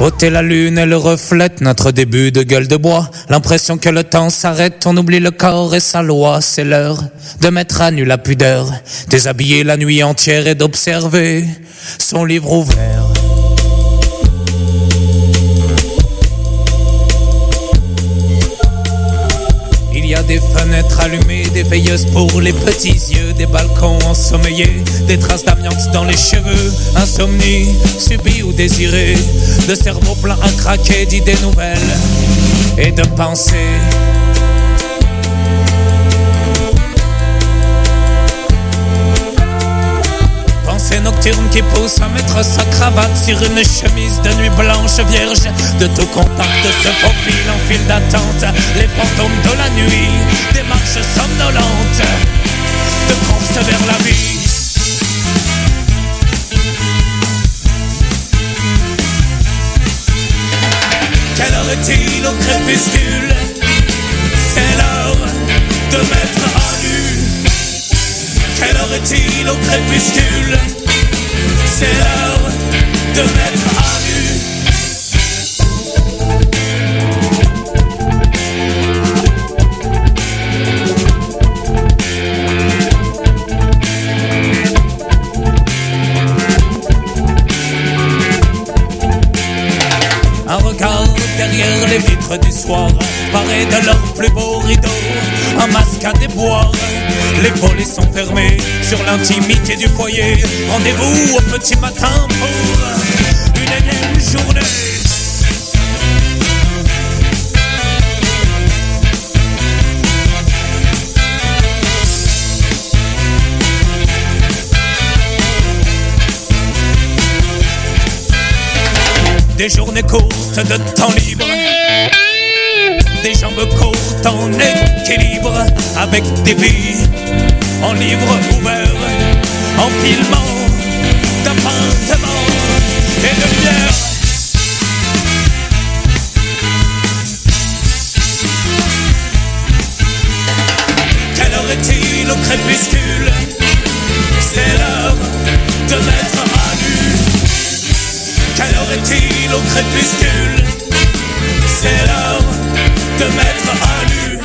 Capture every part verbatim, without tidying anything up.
Ôter la lune, elle reflète notre début de gueule de bois. L'impression que le temps s'arrête, on oublie le corps et sa loi. C'est l'heure de mettre à nu la pudeur, déshabiller la nuit entière et d'observer son livre ouvert. Il y a des fenêtres allumées, des veilleuses pour les petits yeux, des balcons ensommeillés, des traces d'amiante dans les cheveux, insomnie, subie ou désirée, de cerveaux pleins à craquer d'idées nouvelles et de pensées. Pensée nocturne qui pousse à mettre sa cravate sur une chemise de nuit blanche vierge. De tout contact se faufile en file d'attente les fantômes de la nuit, des marches somnolentes de course vers la vie. Quelle heure est-il au crépuscule? C'est l'heure de mettre à nu. Quelle heure est-il au crépuscule? C'est l'heure de mettre à nu. Un regard derrière les vitres du soir, paré de leurs plus beaux rideaux, un masque à déboire. Les volets sont fermés sur l'intimité du foyer. Rendez-vous au petit matin pour une énième journée. Des journées courtes de temps libre, des jambes courtes en équilibre, avec des vies en livre ouvert, en filmant d'appartements et de lumière. Quelle heure est-il au crépuscule? C'est l'heure de mettre à nu. Quelle heure est-il au crépuscule? C'est l'heure de mettre à nu.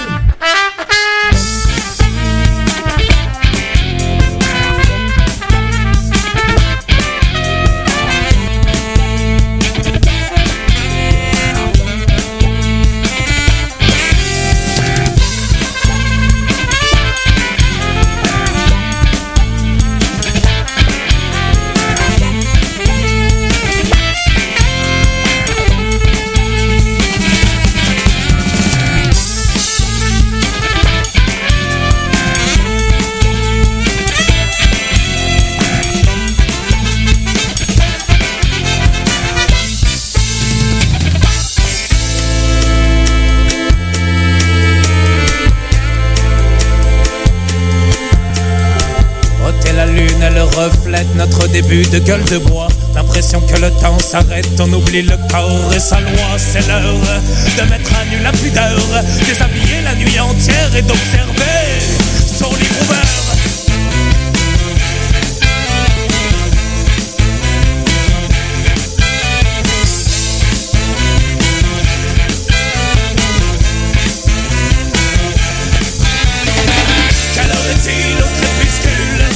Reflète notre début de gueule de bois. L'impression que le temps s'arrête, on oublie le corps et sa loi. C'est l'heure de mettre à nu la pudeur, déshabiller la nuit entière et d'observer son livre ouvert. Quelle heure est-il au crépuscule?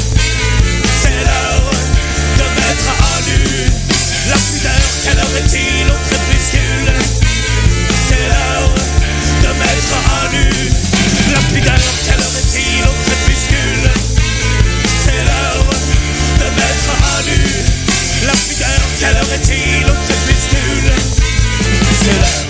La pudeur, quelle heure est-il au crépuscule? C'est l'heure de mettre à nu. La pudeur, quelle heure est-il au crépuscule? C'est l'heure de mettre à nu. La pudeur, quelle heure est-il au crépuscule? C'est l'heure.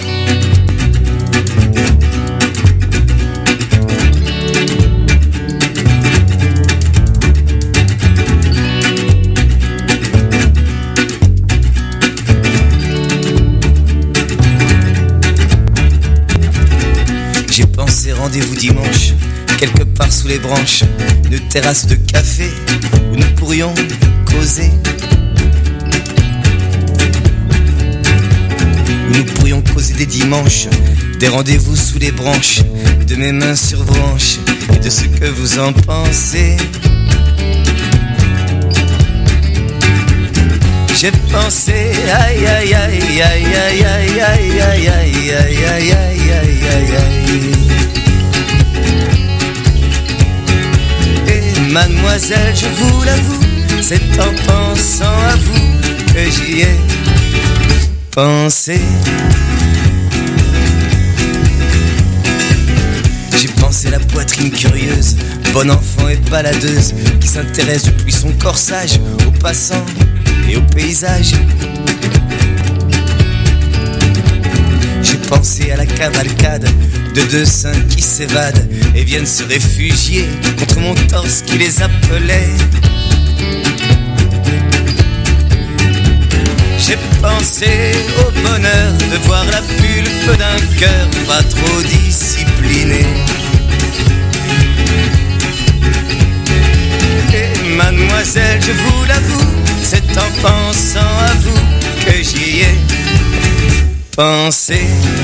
Rendez-vous dimanche, quelque part sous les branches, une terrasse de café où nous pourrions causer. Où nous pourrions causer des dimanches, des rendez-vous sous les branches, de mes mains sur vos hanches et de ce que vous en pensez. j'ai pensé, aïe aïe aïe aïe aïe aïe aïe aïe aïe aïe aïe aïe aïe aïe. Et mademoiselle, je vous l'avoue, c'est en pensant à vous que j'y ai pensé. J'ai pensé la poitrine curieuse, bonne enfant et baladeuse, qui s'intéresse depuis son corsage aux passants et au paysage. J'ai pensé à la cavalcade de deux seins qui s'évadent et viennent se réfugier contre mon torse qui les appelait. J'ai pensé au bonheur de voir la pulpe d'un cœur pas trop discipliné. Et mademoiselle, je vous l'avoue, c'est en pensant à vous que j'y ai pensé.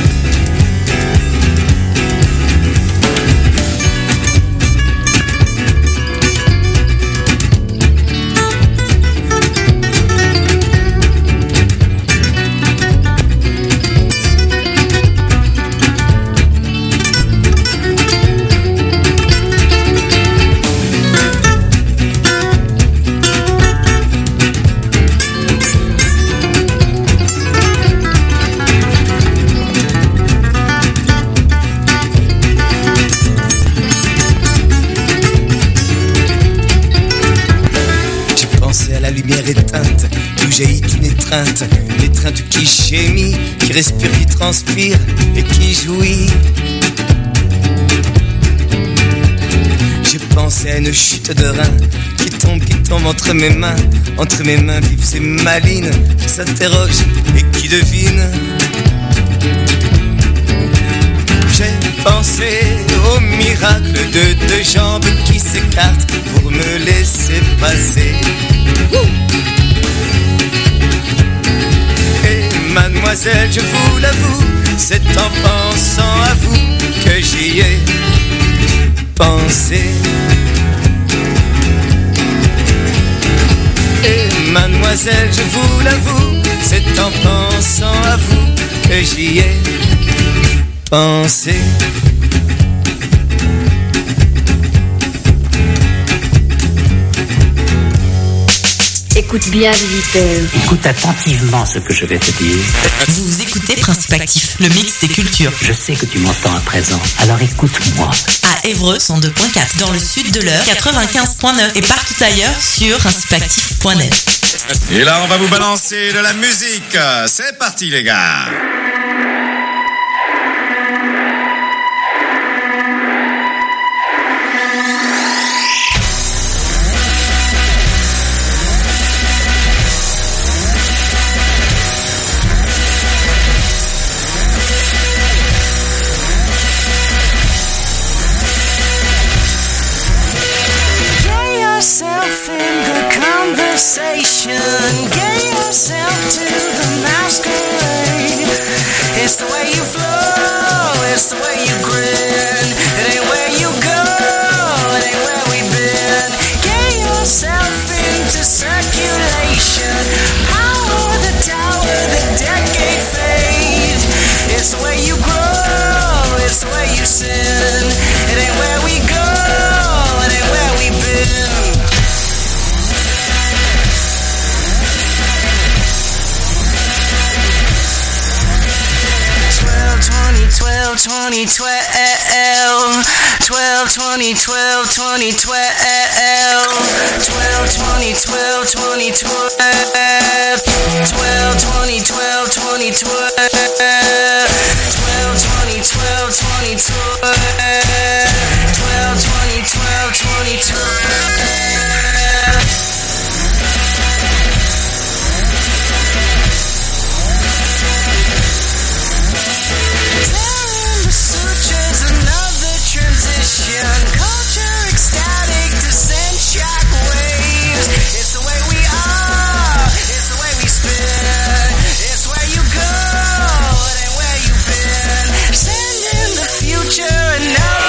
Éteinte, d'où jaillit une étreinte, l'étreinte qui gémit, qui respire, qui transpire et qui jouit. J'ai pensé à une chute de rein qui tombe, qui tombe entre mes mains, entre mes mains vives et malines, qui s'interroge et qui devine. J'ai pensé au miracle de deux jambes qui s'écartent pour me laisser passer. Et mademoiselle, je vous l'avoue, c'est en pensant à vous que j'y ai pensé. Et mademoiselle, je vous l'avoue, c'est en pensant à vous que j'y ai pensé. Écoute bien, visiteur. Écoute attentivement ce que je vais te dire. Vous écoutez Principe Actif, le mix des cultures. Je sais que tu m'entends à présent, alors écoute-moi. À Évreux, cent deux point quatre, dans le sud de l'Eure, quatre-vingt-quinze point neuf et partout ailleurs sur principe actif point net. Et là, on va vous balancer de la musique. C'est parti, les gars. Get yourself to the masquerade. It's the way you flow, it's the way you grin. It ain't where you go, it ain't where we've been. Get yourself into circulation. Power the tower, the decade fade. It's the way you grow, it's the way you sin. It ain't where we go, it ain't where we've been. twelve, twenty, twelve, twelve, twenty, twelve, twenty, twelve, twelve, twenty, twelve, twenty, twelve, twelve, twenty, twelve, twenty, twelve, twelve, twenty, twelve, twenty, twelve, twelve, twenty, twelve, twenty, twelve. Culture ecstatic, descent shock waves. It's the way we are, it's the way we spin. It's where you go, it ain't where you've been. Send in the future and now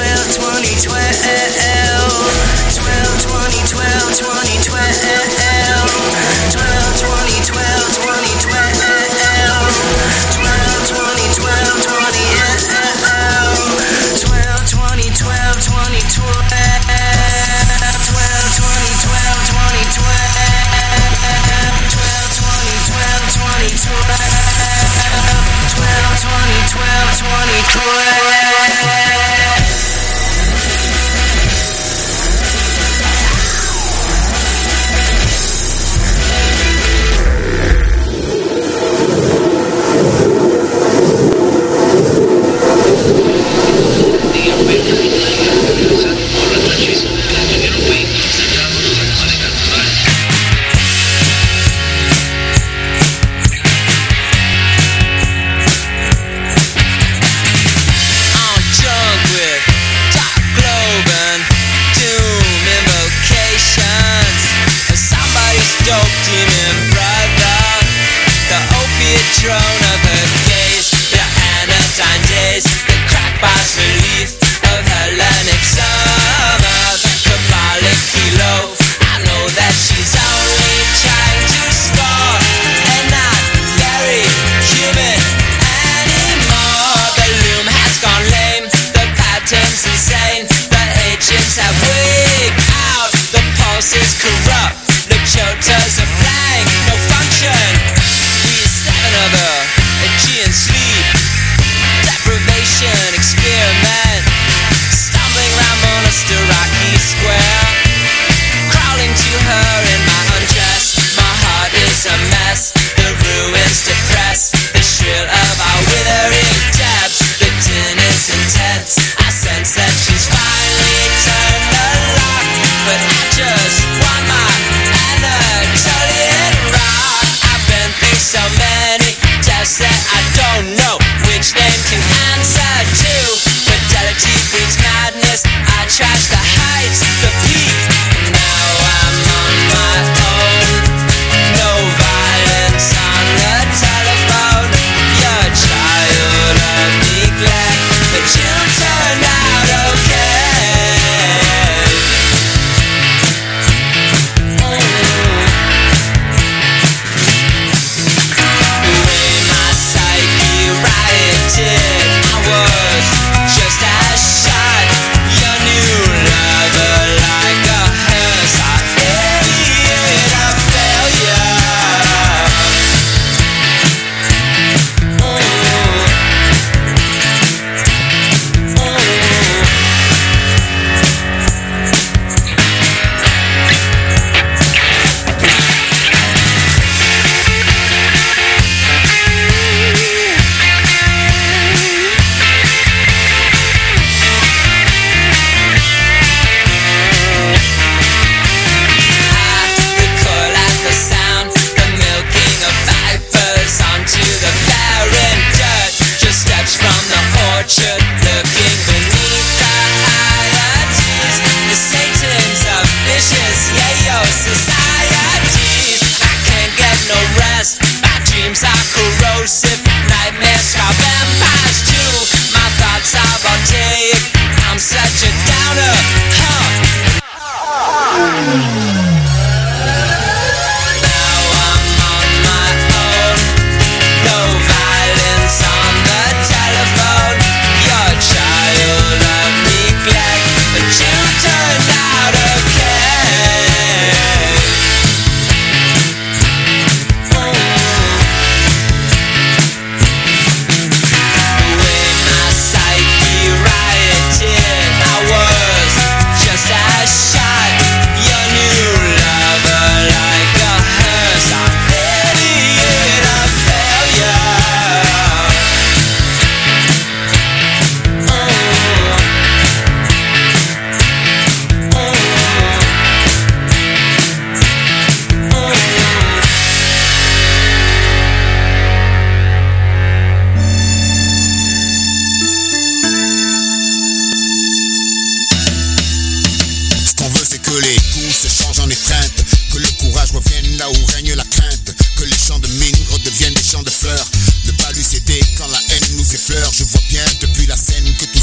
Je vois bien depuis la scène que tout ça c'est possible.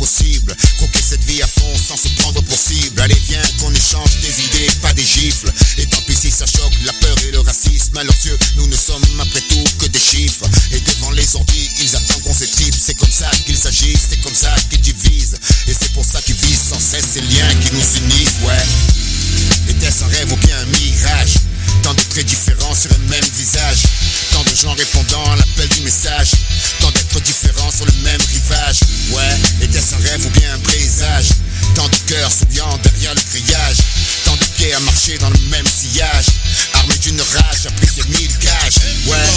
possible. Croquer cette vie à fond sans se prendre pour cible. Allez viens qu'on échange des idées, pas des gifles. Et tant pis si ça choque la peur et le racisme. À leurs yeux, nous ne sommes après tout que des chiffres. Et devant les ordi, ils attendent qu'on s'étripe. C'est comme ça qu'ils s'agissent, c'est comme ça qu'ils divisent. Et c'est pour ça qu'ils visent sans cesse ces liens qui nous unissent, ouais. Était-ce un rêve ou bien un mirage? Tant de traits différents sur un même visage. Tant de gens répondant à l'appel du message. Tant d'êtres différents sur le même rivage. Ouais, était-ce un rêve ou bien un présage? Tant de cœurs souriant derrière le grillage. Tant de pieds à marcher dans le même sillage. Armé d'une rage, à plus de mille cages. Ouais.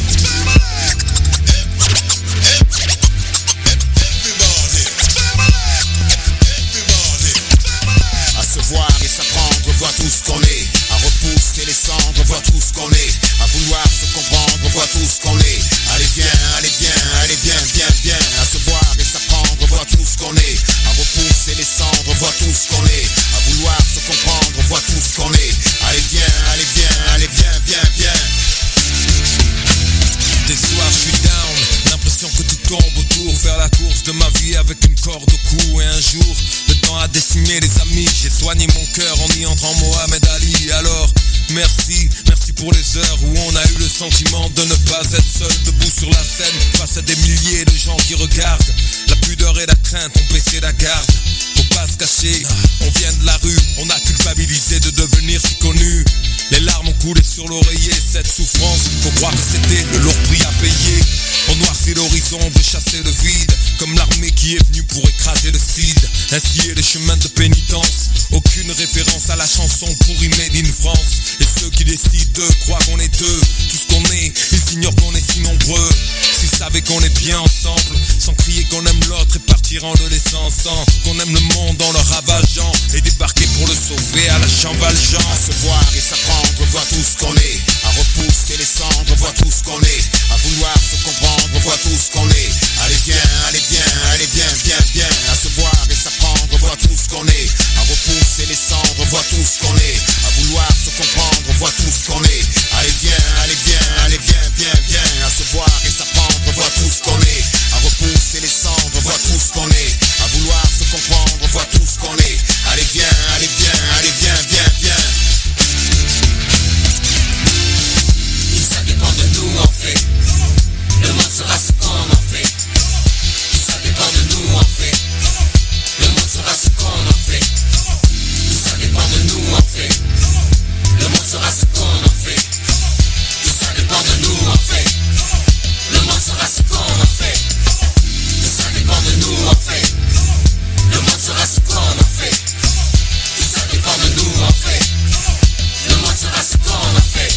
À se voir et s'apprendre, voir tout ce qu'on est. À repousser les cendres, voir tout ce qu'on est. À vouloir se comprendre, voir tout ce qu'on est. Allez viens, allez viens, allez viens, viens, viens. À se voir et s'apprendre, voir tout ce qu'on est. À repousser les cendres, voir tout ce qu'on est. À vouloir se comprendre, voir tout ce qu'on est. Allez viens, allez viens, allez viens, viens, viens. Des soirs je suis down, l'impression que tout tombe autour. Faire la course de ma vie avec une corde au cou. Et un jour, le temps a décimé les amis. J'ai soigné mon cœur en y entrant Mohamed Ali. Alors, merci, merci pour les heures où on a eu le sentiment de ne pas être seul. Debout sur la scène, face à des milliers de gens qui regardent. La pudeur et la crainte ont baissé la garde. Faut pas se cacher, on vient de la rue. On a culpabilisé de devenir si connu. Les larmes ont coulé sur l'oreiller. Cette souffrance, faut croire que c'était le lourd prix à payer. On noircit l'horizon, on veut chasser le vide. Comme l'armée qui est venue pour écraser le cid. Ainsi est le chemin de pénitence. Aucune référence à la chanson pourrie made in France. Et ceux qui décident de croire qu'on est deux. Tout ce qu'on est, ils ignorent qu'on est si nombreux. S'ils savaient qu'on est bien ensemble, sans crier qu'on aime l'autre et partir en le laissant ensemble. Qu'on aime le monde en le ravageant et débarquer pour le sauver à la Jean Valjean. À se voir et s'apprendre, voir tout ce qu'on est. À repousser les cendres, voir tout ce qu'on est. À vouloir se comprendre, voir tout ce qu'on est. Allez viens, allez viens, allez viens, viens, viens. À se voir et s'apprendre, voir tout ce qu'on est. À repousser les cendres, voir tout ce qu'on est. À vouloir se comprendre, voir tout ce qu'on est. Allez viens, allez viens, allez viens, viens, viens. À se voir et s'apprendre, voir tout ce qu'on est. À repousser les cendres, voir tout ce qu'on est. À vouloir se comprendre, voir tout ce qu'on est. Allez viens, allez viens, allez viens, viens, viens. Tout ça dépend de nous en fait. Le monde sera ce qu'on en fait. Tout ça dépend de nous en fait. Le monde sera ce qu'on en fait. Tout ça dépend de nous en fait. Le monde sera ce qu'on en fait. Tout ça dépend de nous en fait. Le monde sera ce qu'on en fait. Tout ça dépend de nous en fait. Le monde sera ce qu'on en fait. Tout ça dépend de nous en fait. Le monde sera ce qu'on en fait.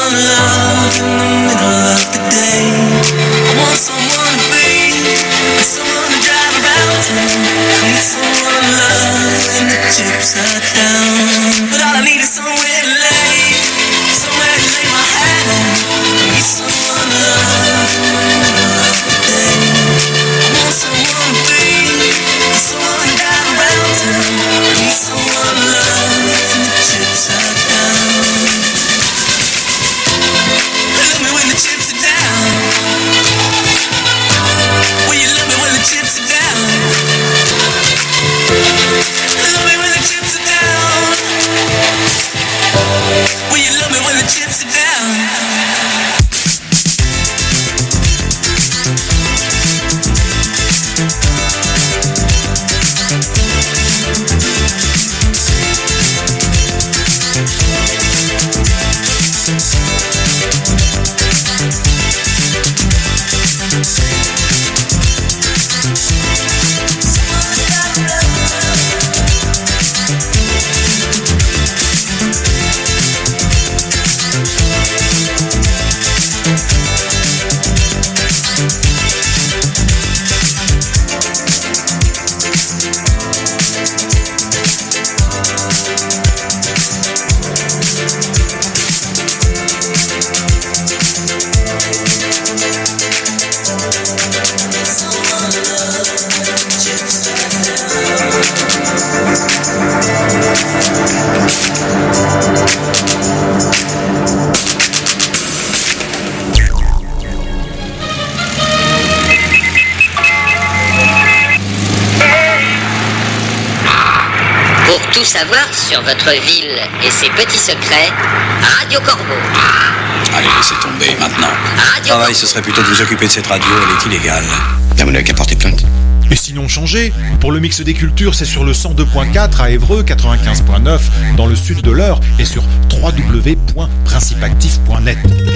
someone to love in the middle of the day. I want someone to be, and someone to drive around town. I need someone to love when the chips are down. But all I need is somewhere to lay, somewhere to lay my head on. I need someone to love in the middle of the day. I want someone to be, and someone to drive around town. I need someone to love when the chips are down. Love me when the chips are down. Will you love me when the chips are down? Love me when the chips are down. Will you love me when the chips are down? Tout savoir sur votre ville et ses petits secrets, Radio Corbeau. Allez, laissez tomber maintenant. Radio Travail, Corbeau. ce serait plutôt de vous occuper de cette radio, elle est illégale. Vous n'avez qu'à porter plainte. Et sinon changez. Pour le mix des cultures, c'est sur le cent deux point quatre à Évreux, quatre-vingt-quinze point neuf dans le sud de l'Eure et sur w w w point principe actif point net.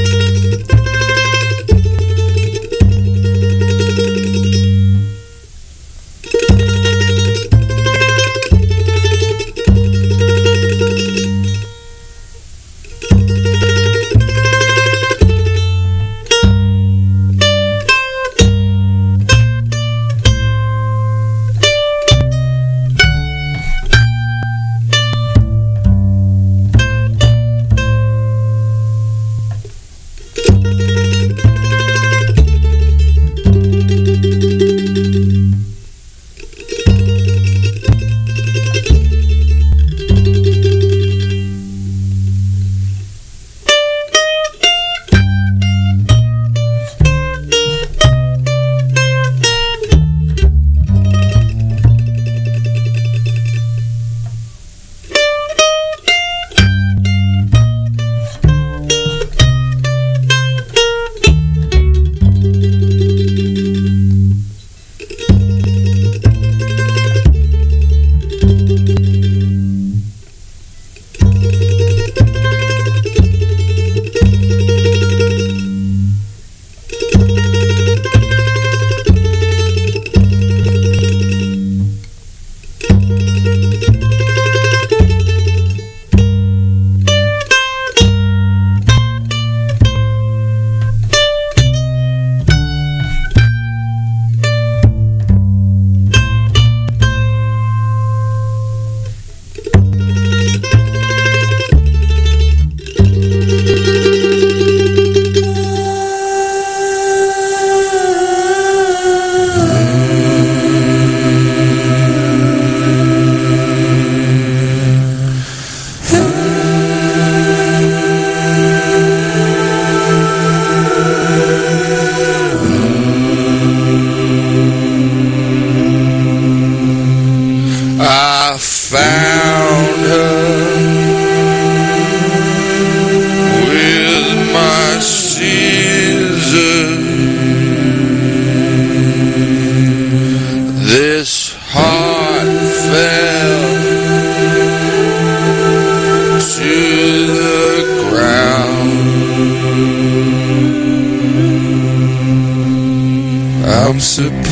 I'm supposed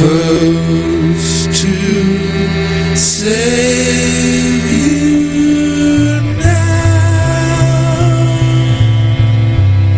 to save you now.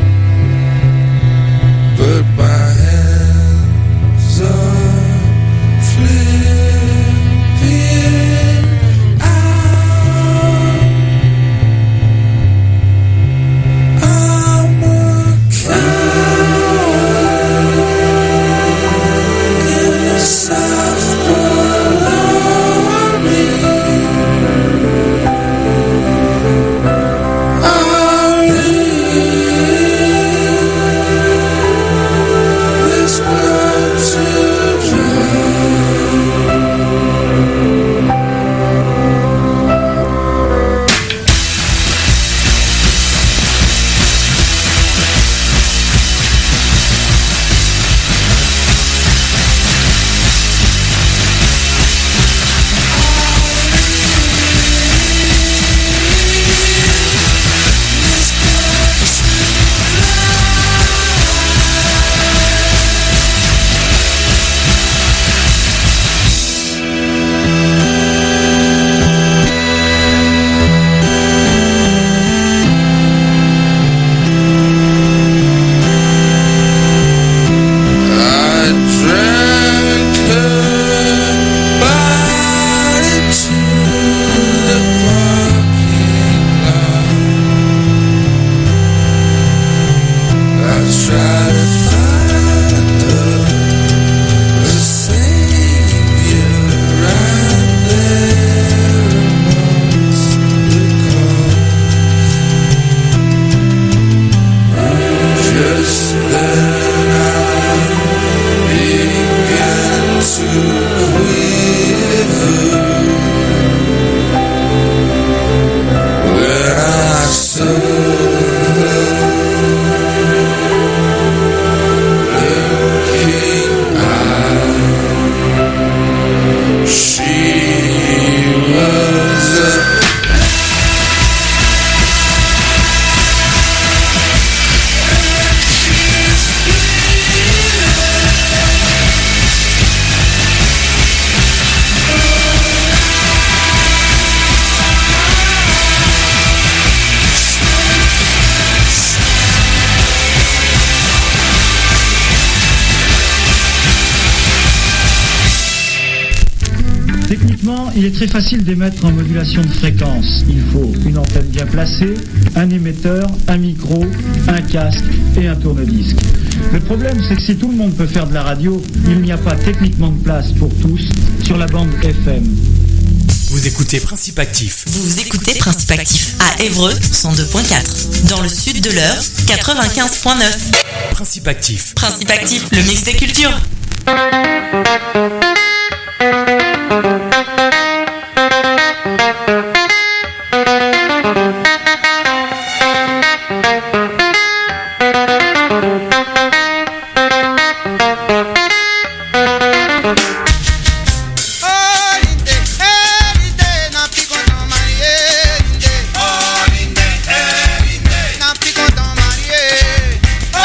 Il est très facile d'émettre en modulation de fréquence. Il faut une antenne bien placée, un émetteur, un micro, un casque et un tourne-disque. Le problème, c'est que si tout le monde peut faire de la radio, il n'y a pas techniquement de place pour tous sur la bande F M. Vous écoutez Principe Actif. Vous écoutez Principe Actif à Évreux cent deux point quatre. Dans le sud de l'Eure, quatre-vingt-quinze point neuf. Principe Actif. Principe Actif, le mix des cultures.